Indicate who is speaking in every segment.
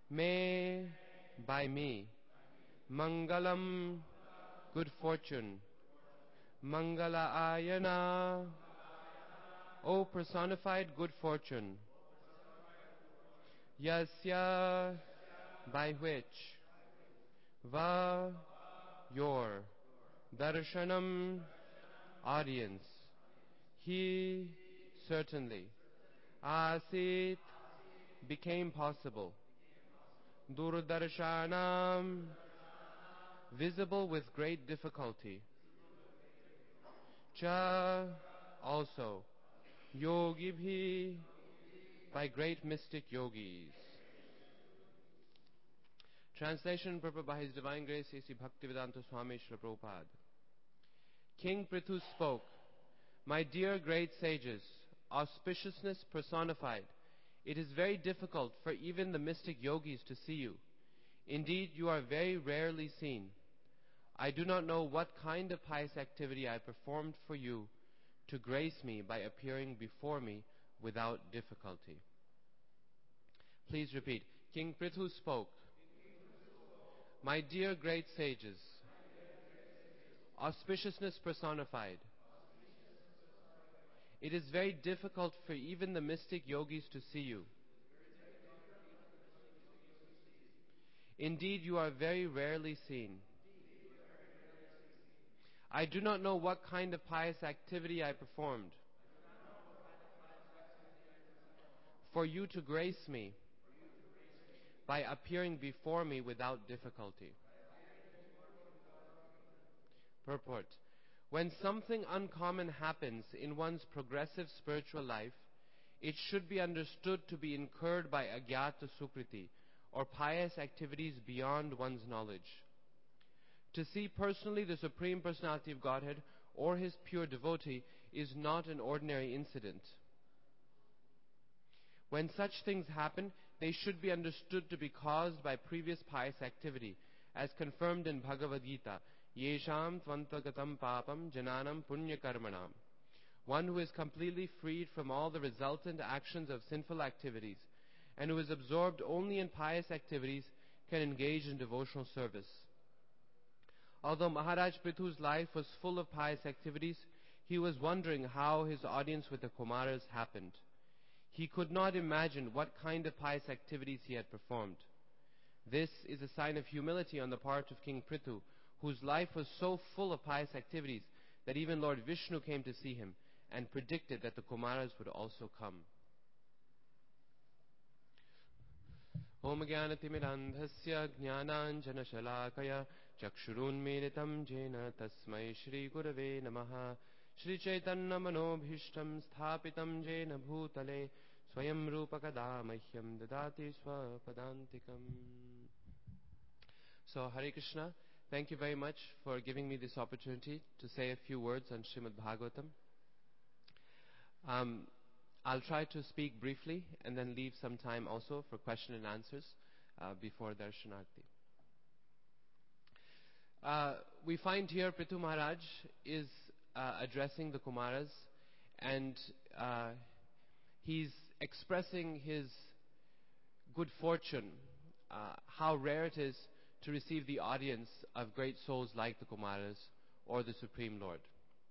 Speaker 1: May by me Mangalam, good fortune, Mangala Ayana, O personified good fortune, Yasya, by which, Va, your, Darshanam, audience, He, certainly, Asit, became possible, Durdarshanam, visible with great difficulty, Cha, also, Yogibhi, by great mystic yogis. Translation purport by His Divine Grace A.C. Bhaktivedanta Swami Srila Prabhupada. King Prithu spoke, My dear great sages, auspiciousness personified, it is very difficult for even the mystic yogis to see you. Indeed, you are very rarely seen. I do not know what kind of pious activity I performed for you to grace me by appearing before me without difficulty. Please repeat. King Prithu spoke, My dear great sages, auspiciousness personified, it is very difficult for even the mystic yogis to see you. Indeed, you are very rarely seen. I do not know what kind of pious activity I performed for you to grace me by appearing before me without difficulty. Purport. When something uncommon happens in one's progressive spiritual life, it should be understood to be incurred by agyata sukriti, or pious activities beyond one's knowledge. To see personally the Supreme Personality of Godhead or His pure devotee is not an ordinary incident. When such things happen, they should be understood to be caused by previous pious activity, as confirmed in Bhagavad Gita, Yesham tvantagatam papam jananam punya karmanam. One who is completely freed from all the resultant actions of sinful activities, and who is absorbed only in pious activities, can engage in devotional service. Although Maharaj Prithu's life was full of pious activities, he was wondering how his audience with the Kumaras happened. He could not imagine what kind of pious activities he had performed. This is a sign of humility on the part of King Prithu, whose life was so full of pious activities that even Lord Vishnu came to see him and predicted that the Kumaras would also come. Om Jnanatimidandhasya Jnananjana Shalakaya Chakshurunmilitam Jena Tasmai Shri Gurave Namaha Shri Chaitanya Manobhishtam Sthapitam Jena Bhutale Swayam Rupakada Mahyam Dadati Swapadantikam. So, Hare Krishna, thank you very much for giving me this opportunity to say a few words on Srimad Bhagavatam. I'll try to speak briefly and then leave some time also for question and answers before Darshanarti. We find here Prithu Maharaj is addressing the Kumaras, and he's expressing his good fortune, how rare it is to receive the audience of great souls like the Kumaras or the Supreme Lord.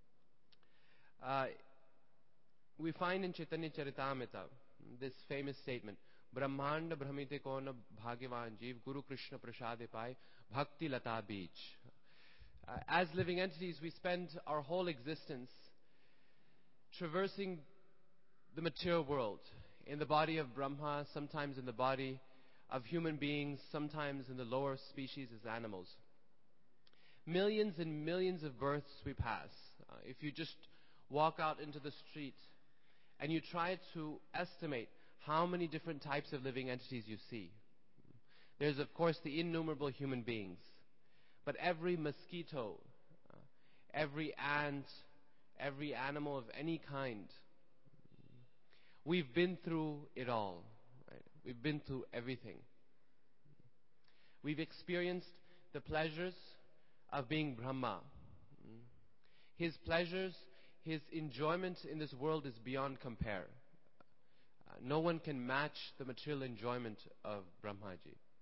Speaker 1: We find in Chaitanya Charitamrita this famous statement, Brahmanda Brahmite Kona Bhagavan Jeev Guru Krishna Prasade Pai Bhakti Lata Beach. As living entities, we spend our whole existence traversing the material world, in the body of Brahma, sometimes in the body of human beings, sometimes in the lower species as animals. Millions and millions of births we pass. If you just walk out into the street and you try to estimate how many different types of living entities you see. There's, of course, the innumerable human beings. But every mosquito, every ant, every animal of any kind, we've been through it all. Right? We've been through everything. We've experienced the pleasures of being Brahma. His pleasures, his enjoyment in this world is beyond compare. No one can match the material enjoyment of Brahmaji.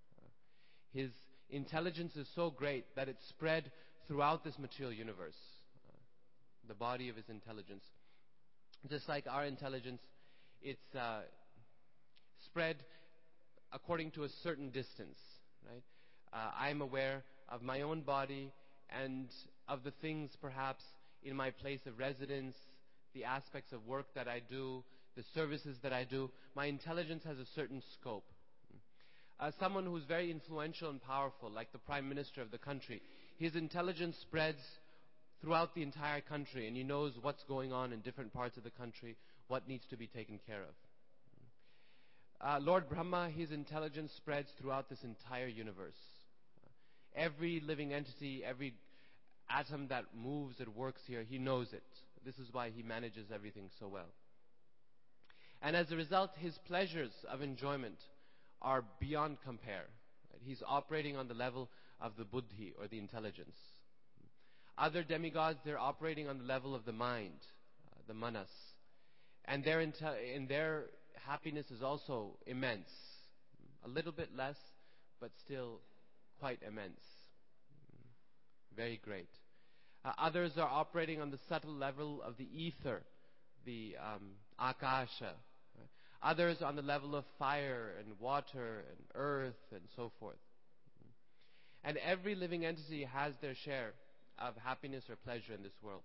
Speaker 1: His intelligence is so great that it's spread throughout this material universe. The body of His intelligence. Just like our intelligence, it's spread according to a certain distance, right? I'm aware of my own body and of the things perhaps in my place of residence, the aspects of work that I do, the services that I do. My intelligence has a certain scope. Someone who's very influential and powerful, like the Prime Minister of the country, his intelligence spreads throughout the entire country, and he knows what's going on in different parts of the country, what needs to be taken care of. Lord Brahma, his intelligence spreads throughout this entire universe. Every living entity, every atom that moves, that works here, he knows it. This is why he manages everything so well. And as a result, his pleasures of enjoyment are beyond compare. He's operating on the level of the buddhi, or the intelligence. Other demigods, they're operating on the level of the mind, the manas. And their happiness is also immense. A little bit less, but still quite immense. Very great. Others are operating on the subtle level of the ether, the akasha. Others on the level of fire and water and earth and so forth. And every living entity has their share of happiness or pleasure in this world.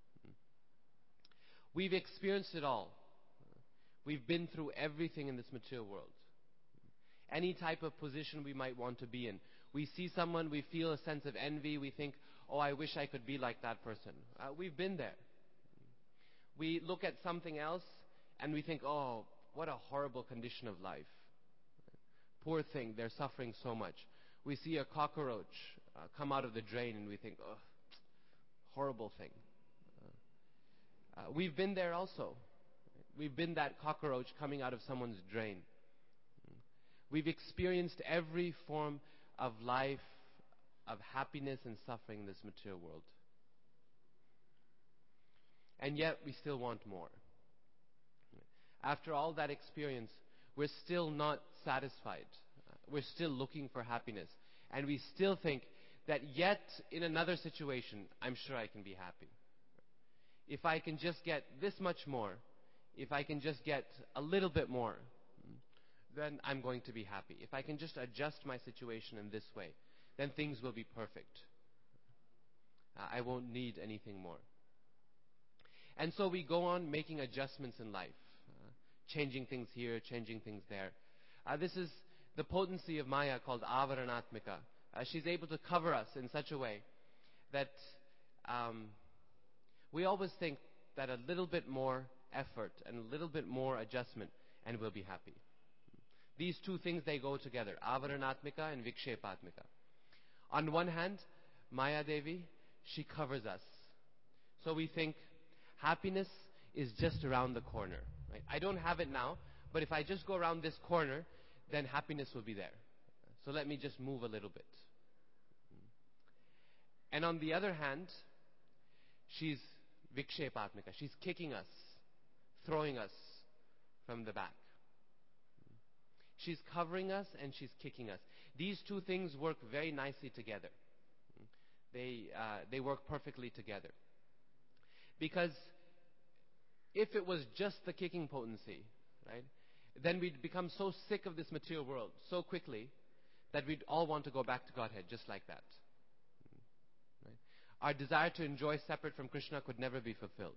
Speaker 1: We've experienced it all. We've been through everything in this material world. Any type of position we might want to be in. We see someone, we feel a sense of envy, we think, oh, I wish I could be like that person. We've been there. We look at something else and we think, oh, what a horrible condition of life. Poor thing, they're suffering so much. We see a cockroach come out of the drain and we think, oh, horrible thing. We've been there also. We've been that cockroach coming out of someone's drain. We've experienced every form of life, of happiness and suffering in this material world. And yet we still want more. After all that experience, we're still not satisfied. We're still looking for happiness. And we still think that yet in another situation, I'm sure I can be happy. If I can just get this much more, if I can just get a little bit more, then I'm going to be happy. If I can just adjust my situation in this way, then things will be perfect. I won't need anything more. And so we go on making adjustments in life, changing things here, changing things there. This is the potency of Maya, called avaranatmika. She's able to cover us in such a way that we always think that a little bit more effort and a little bit more adjustment and we'll be happy. These two things, they go together, avaranatmika and vikshepatmika. On one hand, Maya Devi, she covers us. So we think happiness is just around the corner. Right? I don't have it now, but if I just go around this corner, then happiness will be there. So let me just move a little bit. And on the other hand, she's vikshepatmika. She's kicking us, throwing us from the back. She's covering us and she's kicking us. These two things work very nicely together. They work perfectly together. Because if it was just the kicking potency, right, then we'd become so sick of this material world so quickly that we'd all want to go back to Godhead just like that. Right? Our desire to enjoy separate from Krishna could never be fulfilled.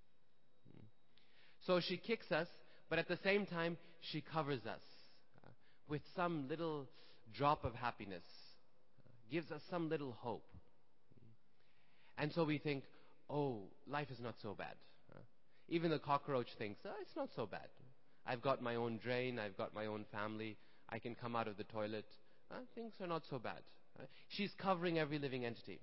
Speaker 1: So she kicks us, but at the same time, she covers us with some little drop of happiness, gives us some little hope. And so we think, oh, life is not so bad. Even the cockroach thinks, oh, it's not so bad. I've got my own drain, I've got my own family, I can come out of the toilet. Things are not so bad. She's covering every living entity.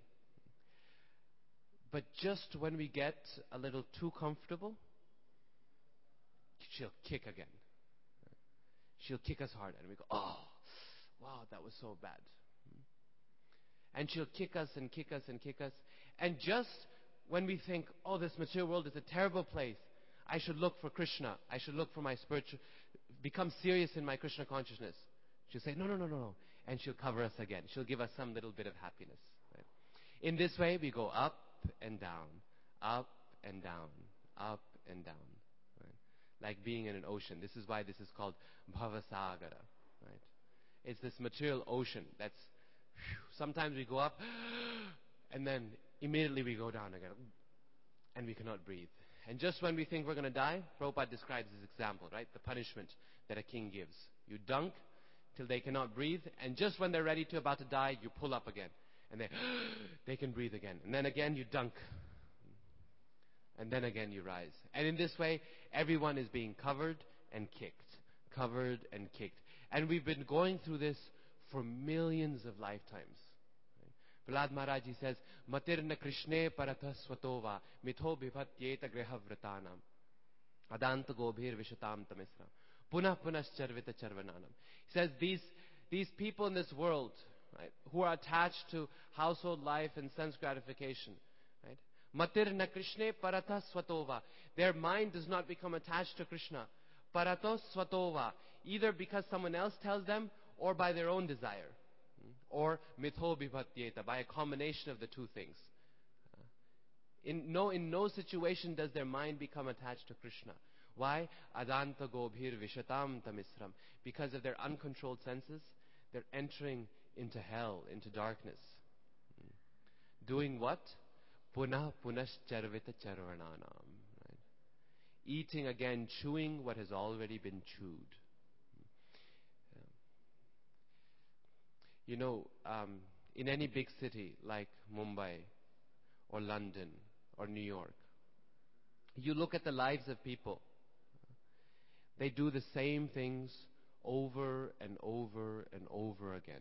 Speaker 1: But just when we get a little too comfortable, she'll kick again. She'll kick us hard and we go, oh, wow, that was so bad. And she'll kick us and kick us and kick us. And just when we think, oh, this material world is a terrible place, I should look for Krishna, I should look for my spiritual, become serious in my Krishna consciousness, she'll say, no. and she'll cover us again. She'll give us some little bit of happiness. Right? In this way, we go up and down, up and down, up and down. Right? Like being in an ocean. This is why this is called Bhavasagara. Right? It's this material ocean that's, sometimes we go up, and then immediately we go down again, and we cannot breathe. And just when we think we're going to die, Prabhupada describes this example, right? The punishment that a king gives. You dunk till they cannot breathe, and just when they're ready to about to die, you pull up again. And they can breathe again. And then again you dunk. And then again you rise. And in this way, everyone is being covered and kicked. Covered and kicked. And we've been going through this for millions of lifetimes. Prahlad Maharaj, he says, Matirna Krishne Paratha Swatova Mitho Bhivatyeta Griha Vratanam Adanta Gobhir Vishatam Tamisram Punah Punascharvita Charvananam. He says these people in this world, right, who are attached to household life and sense gratification, right? Matirna Krishne Paratha Swatova. Their mind does not become attached to Krishna. Parato Swatova. Either because someone else tells them or by their own desire. Or mitho bhivatyeta, by a combination of the two things. In no situation does their mind become attached to Krishna. Why? Adanta gobhir vishatam tamisram. Because of their uncontrolled senses, they're entering into hell, into darkness. Doing what? Punah punascharvita charvananam. Right? Eating again, chewing what has already been chewed. You know, in any big city like Mumbai or London or New York, you look at the lives of people. They do the same things over and over and over again.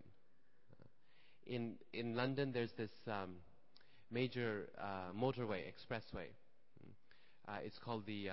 Speaker 1: In London, there's this major motorway, expressway. It's called the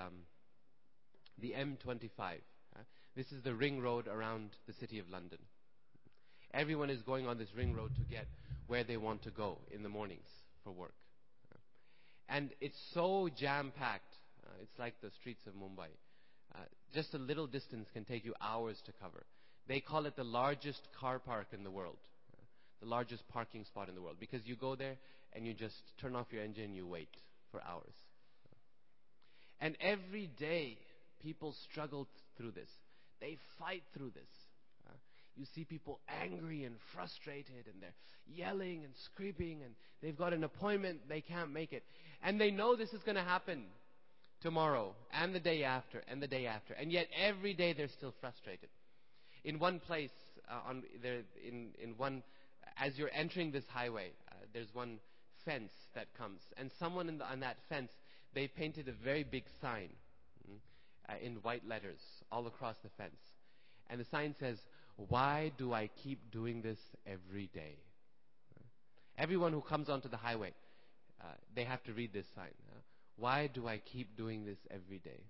Speaker 1: M25. This is the ring road around the city of London. Everyone is going on this ring road to get where they want to go in the mornings for work. And it's so jam-packed. It's like the streets of Mumbai. Just a little distance can take you hours to cover. They call it the largest car park in the world. The largest parking spot in the world. Because you go there and you just turn off your engine and you wait for hours. And every day people struggle through this. They fight through this. You see people angry and frustrated, and they're yelling and screaming, and they've got an appointment, they can't make it. And they know this is going to happen tomorrow, and the day after, and the day after. And yet every day they're still frustrated. In one place, as you're entering this highway, there's one fence that comes. And someone on that fence, they painted a very big sign in white letters all across the fence. And the sign says, "Why do I keep doing this every day?" Everyone who comes onto the highway, they have to read this sign. Why do I keep doing this every day?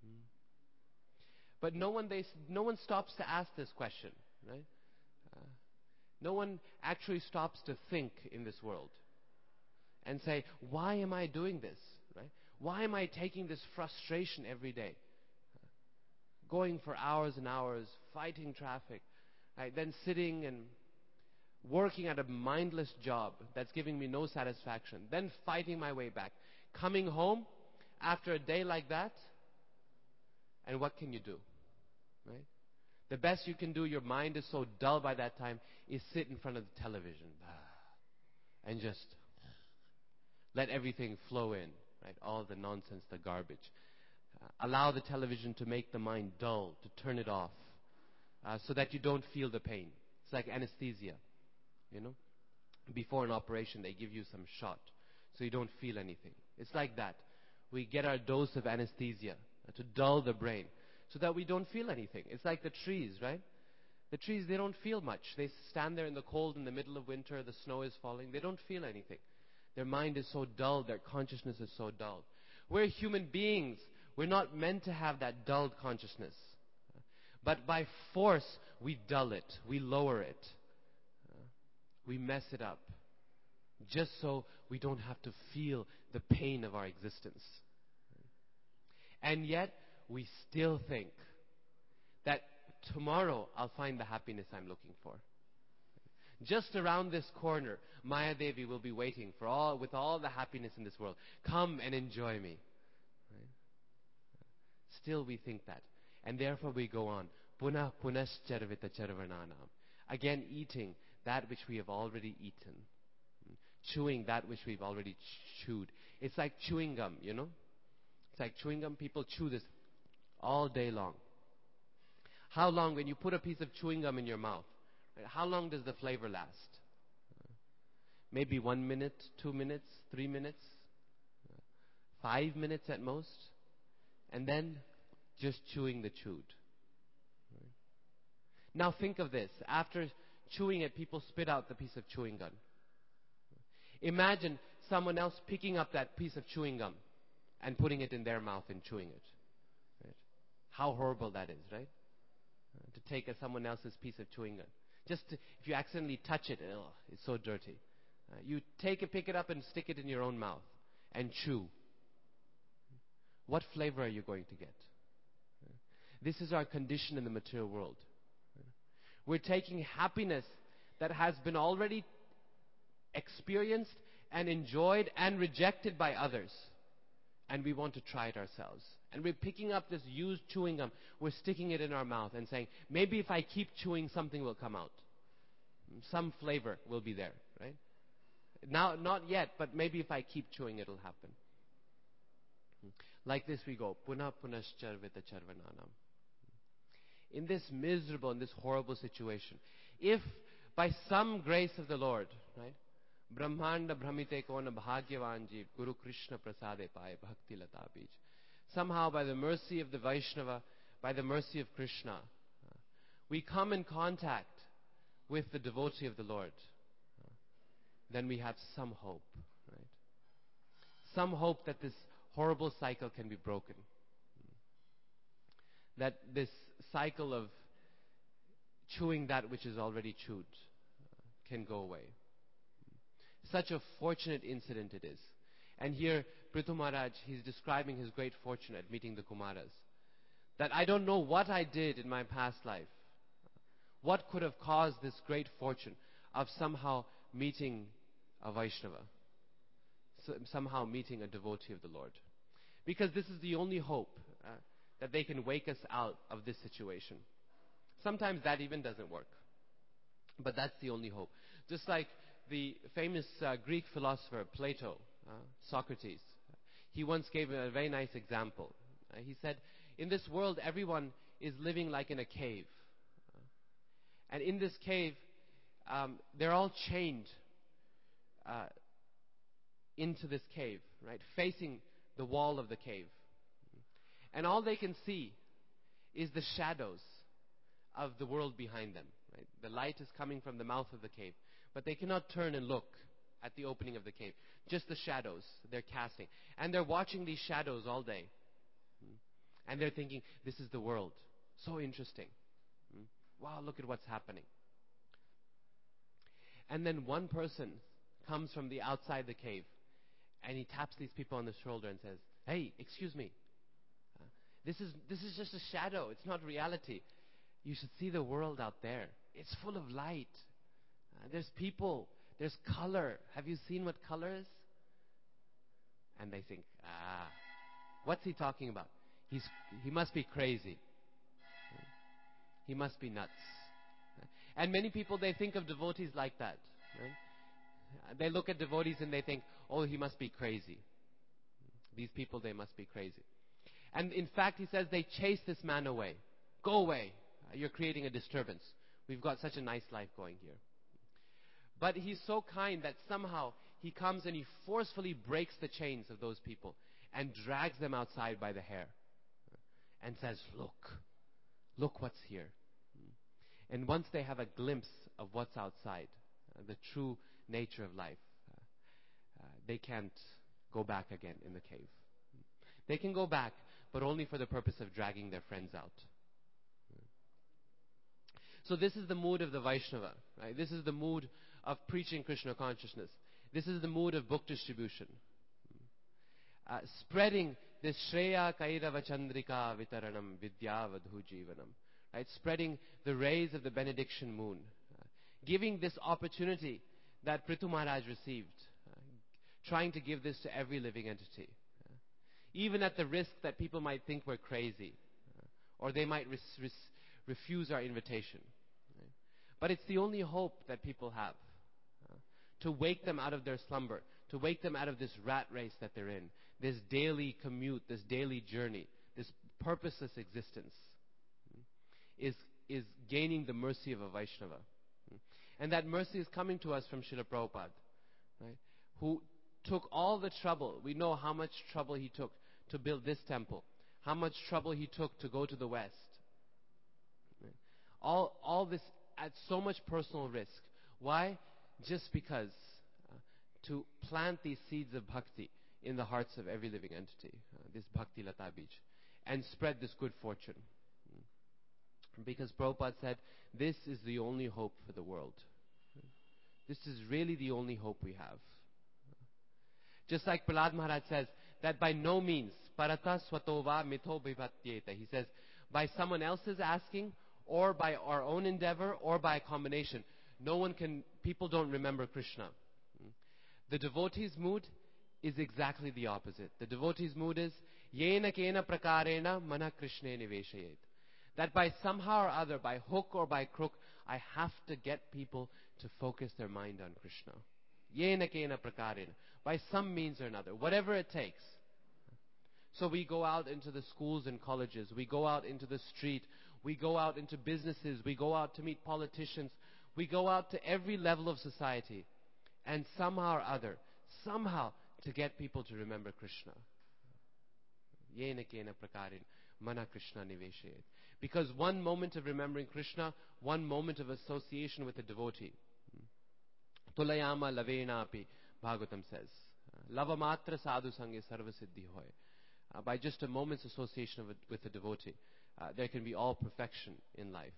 Speaker 1: But no one stops to ask this question, right? No one actually stops to think in this world and say, why am I doing this? Right? Why am I taking this frustration every day? Going for hours and hours, fighting traffic, right? Then sitting and working at a mindless job that's giving me no satisfaction, then fighting my way back, coming home after a day like that, and what can you do? Right? The best you can do, your mind is so dull by that time, is sit in front of the television and just let everything flow in, right? All the nonsense, the garbage. Allow the television to make the mind dull, to turn it off, so that you don't feel the pain. It's like anesthesia, you know. Before an operation, they give you some shot, so you don't feel anything. It's like that. We get our dose of anesthesia to dull the brain, so that we don't feel anything. It's like the trees, right? The trees, they don't feel much. They stand there in the cold in the middle of winter, the snow is falling. They don't feel anything. Their mind is so dull, their consciousness is so dull. We're human beings. We're not meant to have that dulled consciousness. But by force, we dull it. We lower it. We mess it up. Just so we don't have to feel the pain of our existence. And yet, we still think that tomorrow I'll find the happiness I'm looking for. Just around this corner, Maya Devi will be waiting with all the happiness in this world. Come and enjoy me. Right? Still we think that. And therefore we go on. Punah punascharvita charvananam. Again eating that which we have already eaten. Chewing that which we've already chewed. It's like chewing gum, you know? It's like chewing gum. People chew this all day long. How long, when you put a piece of chewing gum in your mouth, right, how long does the flavor last? Maybe 1 minute, 2 minutes, 3 minutes, 5 minutes at most. And then just chewing the chewed. Right? Now think of this. After chewing it, people spit out the piece of chewing gum. Imagine someone else picking up that piece of chewing gum and putting it in their mouth and chewing it. Right? How horrible that is, right? To take someone else's piece of chewing gum. If you accidentally touch it, it's so dirty. You pick it up and stick it in your own mouth and chew. What flavor are you going to get? This is our condition in the material world. We're taking happiness that has been already experienced and enjoyed and rejected by others. And we want to try it ourselves. And we're picking up this used chewing gum. We're sticking it in our mouth and saying, maybe if I keep chewing, something will come out. Some flavor will be there, right? Now, not yet, but maybe if I keep chewing, it'll happen. Like this we go. Punah punascharvita charvananam. In this miserable, in this horrible situation, if by some grace of the Lord, right, Brahmanda Brahmite Kona Bhagyavan Jeev Guru Krishna Prasade Paye Bhakti Lata Bij. Somehow by the mercy of the Vaishnava, by the mercy of Krishna, we come in contact with the devotee of the Lord. Then we have some hope, right? Some hope that this horrible cycle can be broken. That this cycle of chewing that which is already chewed can go away. Such a fortunate incident it is. And here, Prithu Maharaj, he's describing his great fortune at meeting the Kumaras. That I don't know what I did in my past life. What could have caused this great fortune of somehow meeting a Vaishnava? Somehow meeting a devotee of the Lord. Because this is the only hope that they can wake us out of this situation. Sometimes that even doesn't work. But that's the only hope. Just like the famous Greek philosopher Plato, Socrates, he once gave a very nice example. He said, in this world everyone is living like in a cave. And in this cave, they're all chained into this cave, right? Facing the wall of the cave. And all they can see is the shadows of the world behind them. Right? The light is coming from the mouth of the cave. But they cannot turn and look at the opening of the cave. Just the shadows they're casting. And they're watching these shadows all day. And they're thinking, this is the world. So interesting. Wow, look at what's happening. And then one person comes from the outside the cave. And he taps these people on the shoulder and says, hey, excuse me. This is just a shadow. It's not reality. You should see the world out there. It's full of light. There's people. There's color. Have you seen what color is? And they think, what's he talking about? He must be crazy. He must be nuts. And many people, they think of devotees like that. Right? They look at devotees and they think, oh, he must be crazy. These people, they must be crazy. And in fact, he says, they chase this man away. Go away. You're creating a disturbance. We've got such a nice life going here. But he's so kind that somehow he comes and he forcefully breaks the chains of those people and drags them outside by the hair and says, look what's here. And once they have a glimpse of what's outside, the true nature of life, they can't go back again in the cave. They can go back, but only for the purpose of dragging their friends out. So this is the mood of the Vaishnava. Right? This is the mood of preaching Krishna consciousness. This is the mood of book distribution. Spreading this Shreya Kairava Chandrika Vitaranam Vidyavadhu Jivanam. Right? Spreading the rays of the benediction moon. giving this opportunity that Prithu Maharaj received, trying to give this to every living entity, even at the risk that people might think we're crazy, or they might refuse our invitation. But it's the only hope that people have, to wake them out of their slumber, to wake them out of this rat race that they're in, this daily commute, this daily journey, this purposeless existence, is gaining the mercy of a Vaishnava. And that mercy is coming to us from Srila Prabhupada, right? Who took all the trouble. We know how much trouble he took to build this temple, how much trouble he took to go to the West. Right? All this at so much personal risk. Why? Just because to plant these seeds of bhakti in the hearts of every living entity, this bhakti lata bij, and spread this good fortune. Because Prabhupada said, this is the only hope for the world. This is really the only hope we have. Just like Prahlad Maharaj says, that by no means, parata swatova mitho bhivatyeta. He says, by someone else's asking, or by our own endeavor, or by a combination, people don't remember Krishna. The devotee's mood is exactly the opposite. The devotee's mood is, yena kena prakarena mana krishne niveshayet. That by somehow or other, by hook or by crook, I have to get people to focus their mind on Krishna. Yena kena prakarena. By some means or another, whatever it takes. So we go out into the schools and colleges, we go out into the street, we go out into businesses, we go out to meet politicians, we go out to every level of society, and somehow or other, somehow to get people to remember Krishna. Yena kena prakarin mana Krishna niveshayet. Because one moment of remembering Krishna, one moment of association with a devotee. Tulayama lavena api, Bhagavatam says. Lavamatra sadhu sange sarva siddhi hoy. By just a moment's association with a devotee, there can be all perfection in life.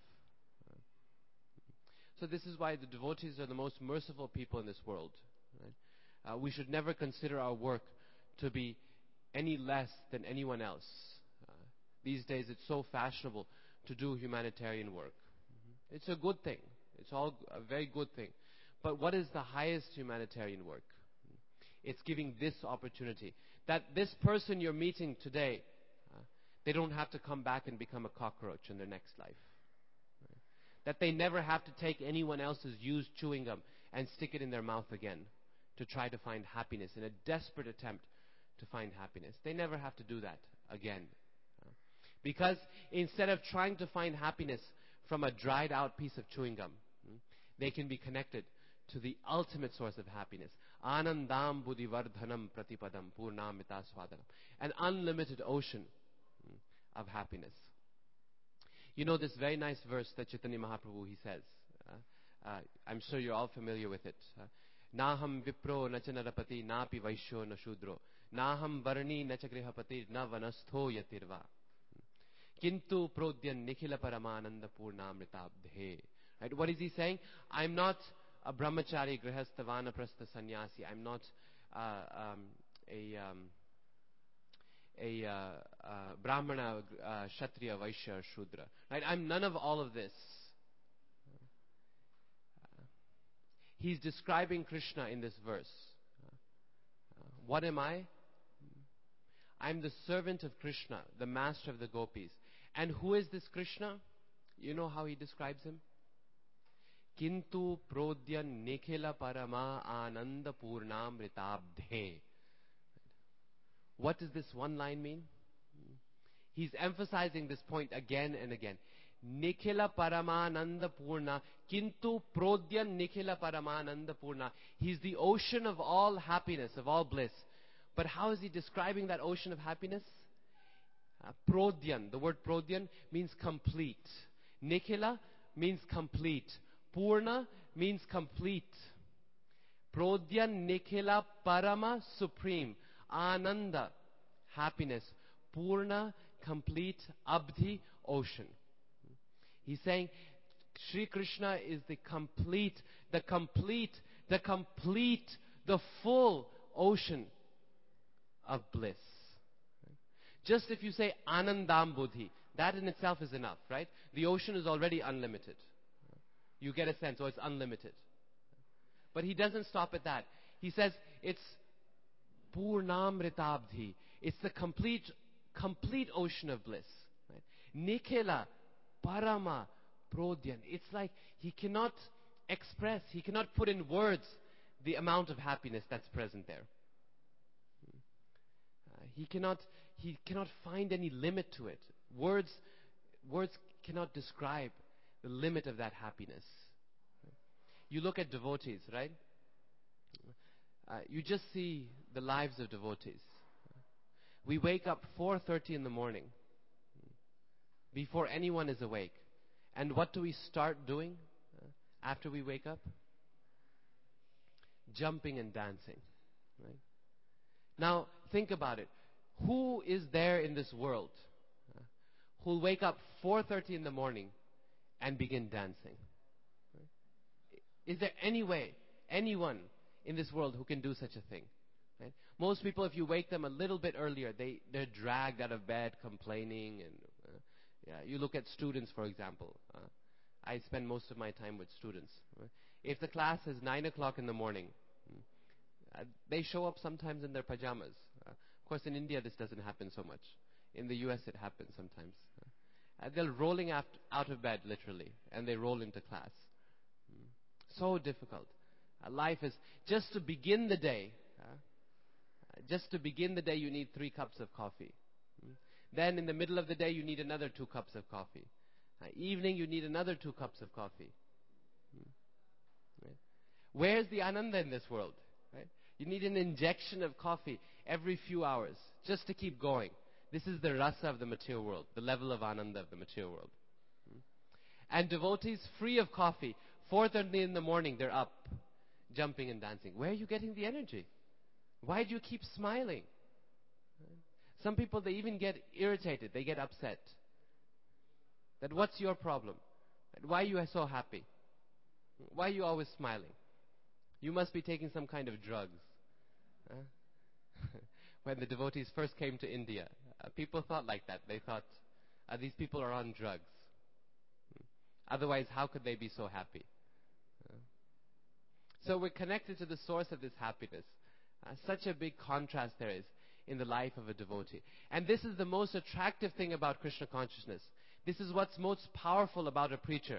Speaker 1: So this is why the devotees are the most merciful people in this world. Right? We should never consider our work to be any less than anyone else. These days it's so fashionable to do humanitarian work. It's a good thing. It's all a very good thing. But what is the highest humanitarian work? It's giving this opportunity. That this person you're meeting today, they don't have to come back and become a cockroach in their next life. Right? That they never have to take anyone else's used chewing gum and stick it in their mouth again to try to find happiness in a desperate attempt to find happiness. They never have to do that again. Because instead of trying to find happiness from a dried out piece of chewing gum, they can be connected to the ultimate source of happiness. Anandam buddhivardhanam pratipadam purnamita swadanam. An unlimited ocean of happiness. You know this very nice verse that Chaitanya Mahaprabhu, he says. I'm sure you're all familiar with it. Naham vipro nacha narapati napi vaishyo na shudro. Naham varni nacha grihapati na vanastho yatirva. Kintu prodyan nikhila paramananda purnamritabdhe. Right? What is he saying? I'm not a brahmachari, grihastha, vanaprastha, sannyasi. I'm not a brahmana, kshatriya, vaishya, or shudra. Right? I'm none of all of this. He's describing Krishna in this verse. What am I? I'm the servant of Krishna, the master of the gopis. And who is this Krishna? You know how he describes him? Kintu prodya nikhila parama ananda purnamritabdhe. What does this one line mean? He's emphasizing this point again and again. Nikhila paramananda purna. Kintu prodya nikhila paramananda purna. He's the ocean of all happiness, of all bliss. But how is he describing that ocean of happiness? Prodyan. The word prodyan means complete. Nikhila means complete. Purna means complete. Prodyan nikhila parama supreme. Ananda, happiness. Purna, complete. Abdhi, ocean. He's saying Sri Krishna is the full ocean of bliss. Just if you say Anandam Buddhi, that in itself is enough, right? The ocean is already unlimited. you get a sense, oh, it's unlimited. But he doesn't stop at that. He says it's Purnamritabdhi. It's the complete ocean of bliss. Right? Nikhila Parama Prodyan. It's like he cannot express, he cannot put in words the amount of happiness that's present there. He cannot find any limit to it. Words cannot describe the limit of that happiness. You look at devotees, right? You just see the lives of devotees. We wake up 4:30 in the morning, before anyone is awake. And what do we start doing after we wake up? Jumping and dancing. Right? Now, think about it. Who is there in this world who'll wake up 4:30 in the morning and begin dancing? Right? Is there anyone in this world who can do such a thing? Right? Most people, if you wake them a little bit earlier, they're dragged out of bed complaining. And you look at students, for example. I spend most of my time with students. Right? If the class is 9 o'clock in the morning, they show up sometimes in their pajamas. Of course, in India, this doesn't happen so much. In the US, it happens sometimes. They're rolling out of bed, literally, and they roll into class. So difficult. Life is, just to begin the day, you need 3 cups of coffee. Then in the middle of the day, you need another 2 cups of coffee. Evening, you need another 2 cups of coffee. Right? Where's the ananda in this world? Right? You need an injection of coffee every few hours just to keep going. This is the rasa of the material world, the level of ananda of the material world. And devotees free of coffee, 4:30 in the morning, they're up, jumping and dancing. Where are you getting the energy? Why do you keep smiling? Some people, they even get irritated, they get upset. That what's your problem? Why are you so happy? Why are you always smiling? You must be taking some kind of drugs. When the devotees first came to India, people thought like that. They thought, these people are on drugs. Otherwise, how could they be so happy? So we're connected to the source of this happiness. Such a big contrast there is in the life of a devotee. And this is the most attractive thing about Krishna consciousness. This is what's most powerful about a preacher,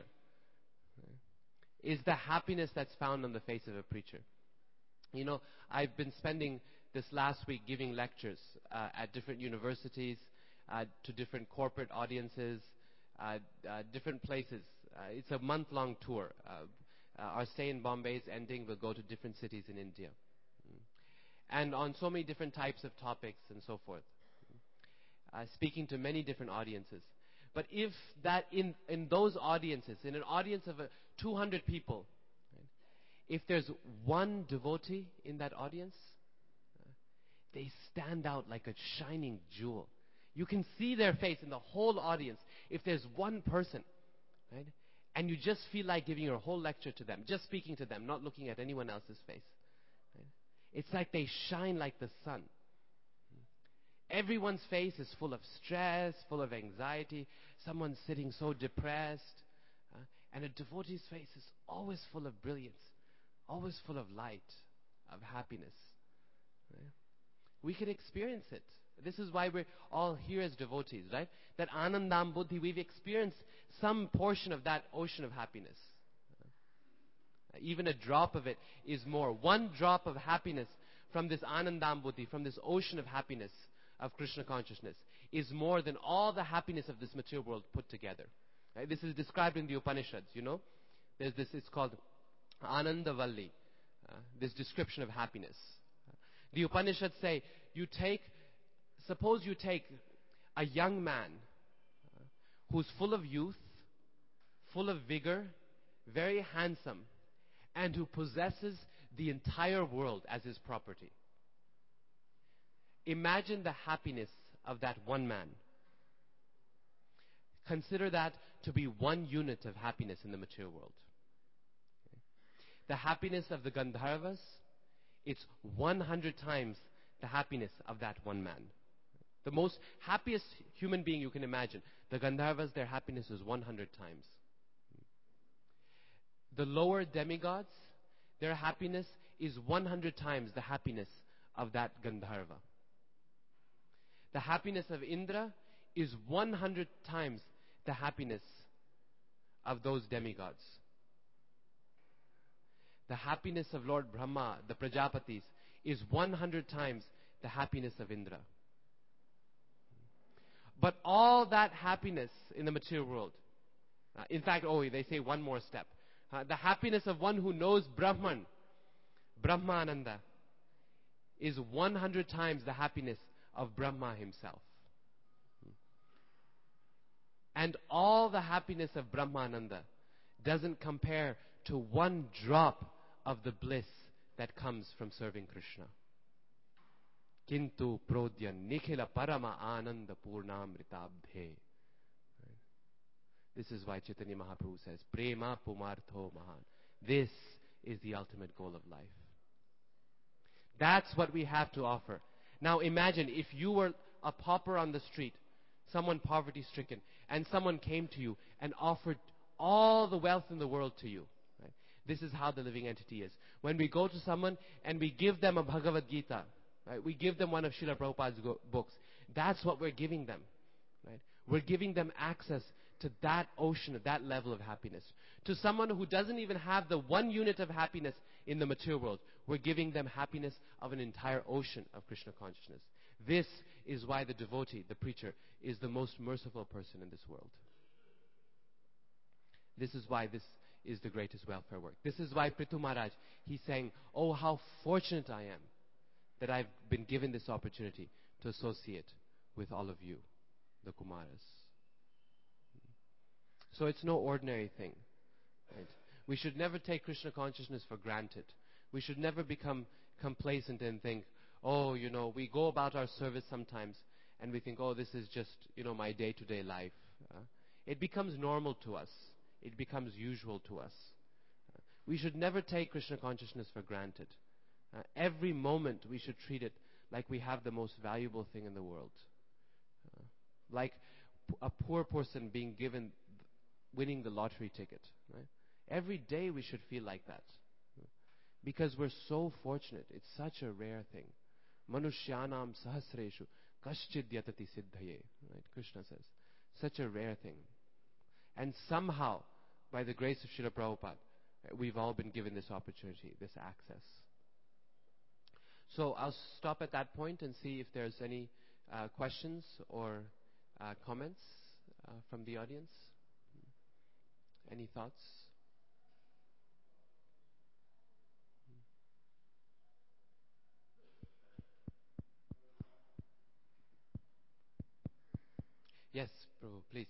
Speaker 1: is the happiness that's found on the face of a preacher. You know, I've been spending this last week giving lectures at different universities, to different corporate audiences, different places. It's a month-long tour. Our stay in Bombay is ending. We'll go to different cities in India. And on so many different types of topics and so forth. Speaking to many different audiences. But if that in those audiences, in an audience of 200 people, right, if there's one devotee in that audience, they stand out like a shining jewel. You can see their face in the whole audience. If there's one person, right, and you just feel like giving your whole lecture to them, just speaking to them, not looking at anyone else's face. Right? It's like they shine like the sun. Everyone's face is full of stress, full of anxiety. Someone's sitting so depressed. And a devotee's face is always full of brilliance, always full of light, of happiness. Right? We can experience it. This is why we're all here as devotees, right? That Anandam Buddhi, we've experienced some portion of that ocean of happiness. Even a drop of it is more. One drop of happiness from this Anandam Buddhi, from this ocean of happiness of Krishna consciousness, is more than all the happiness of this material world put together. Right? This is described in the Upanishads, you know. There's this, it's called Anandavalli, this description of happiness. The Upanishads say, suppose you take a young man who's full of youth, full of vigor, very handsome, and who possesses the entire world as his property. Imagine the happiness of that one man. Consider that to be one unit of happiness in the material world. The happiness of the Gandharvas, it's 100 times the happiness of that one man. The most happiest human being you can imagine. The Gandharvas, their happiness is 100 times. The lower demigods, their happiness is 100 times the happiness of that Gandharva. The happiness of Indra is 100 times the happiness of those demigods. The happiness of Lord Brahma, the Prajapatis, is 100 times the happiness of Indra. But all that happiness in the material world, in fact, they say one more step. The happiness of one who knows Brahman, Brahmananda, is 100 times the happiness of Brahma himself. And all the happiness of Brahmananda doesn't compare to one drop of the bliss that comes from serving Krishna. Kintu prodya nikhila parama ananda purnamritabdhe. This is why Chaitanya Mahaprabhu says, Prema pumartho mahan. This is the ultimate goal of life. That's what we have to offer. Now imagine if you were a pauper on the street, someone poverty-stricken, and someone came to you and offered all the wealth in the world to you. Right? This is how the living entity is. When we go to someone and we give them a Bhagavad Gita, right? We give them one of Srila Prabhupada's books, that's what we're giving them. Right? We're giving them access to that ocean, that level of happiness. To someone who doesn't even have the 1 unit of happiness in the material world, we're giving them happiness of an entire ocean of Krishna consciousness. This is why the devotee, the preacher, is the most merciful person in this world. This is why this is the greatest welfare work. This is why Prithu Maharaj, he's saying, oh, how fortunate I am that I've been given this opportunity to associate with all of you, the Kumaras. So it's no ordinary thing. Right? We should never take Krishna consciousness for granted. We should never become complacent and think, we go about our service sometimes and we think, this is just, my day-to-day life. It becomes normal to us. It becomes usual to us. We should never take Krishna consciousness for granted. Every moment we should treat it like we have the most valuable thing in the world. Like a poor person winning the lottery ticket. Right? Every day we should feel like that. Because we're so fortunate. It's such a rare thing. Manushyanam sahasreshu kaschid yatati siddhaye. Right? Krishna says. Such a rare thing. And somehow, by the grace of Srila Prabhupada, we've all been given this opportunity, this access. So I'll stop at that point and see if there's any questions or comments from the audience. Any thoughts? Yes, Prabhu, please.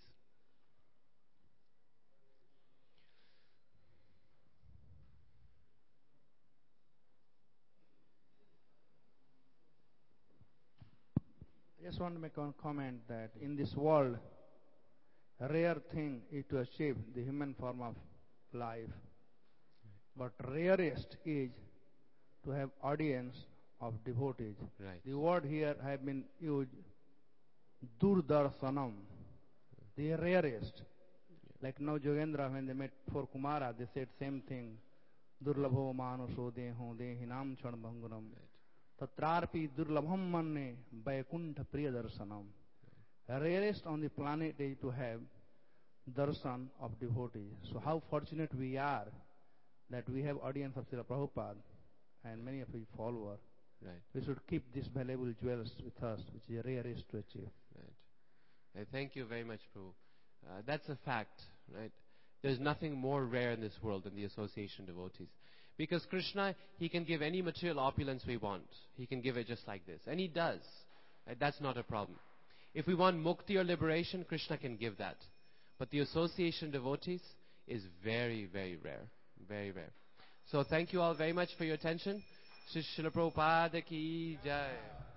Speaker 2: I just want to make one comment that in this world, a rare thing is to achieve the human form of life. But rarest is to have audience of devotees.
Speaker 1: Right.
Speaker 2: The word here has been used, Durdarsanam, the rarest. Like now Jogendra, when they met for Kumara, they said same thing. Durlabho manusho deho dehinam chanbhanguram. Tatrarpi durlabham manne vaikuntha priya darsanam. Rarest on the planet is to have darshan of devotees. So how fortunate we are that we have audience of Srila Prabhupada and many of his followers.
Speaker 1: Right.
Speaker 2: We should keep these valuable jewels with us, which is rarest to achieve.
Speaker 1: Right. Thank you very much, Prabhu. That's a fact, right? There's nothing more rare in this world than the association of devotees. Because Krishna, He can give any material opulence we want. He can give it just like this. And He does. Right? That's not a problem. If we want mukti or liberation, Krishna can give that. But the association of devotees is very, very rare. Very rare. So thank you all very much for your attention. Srila Prabhupada ki jai.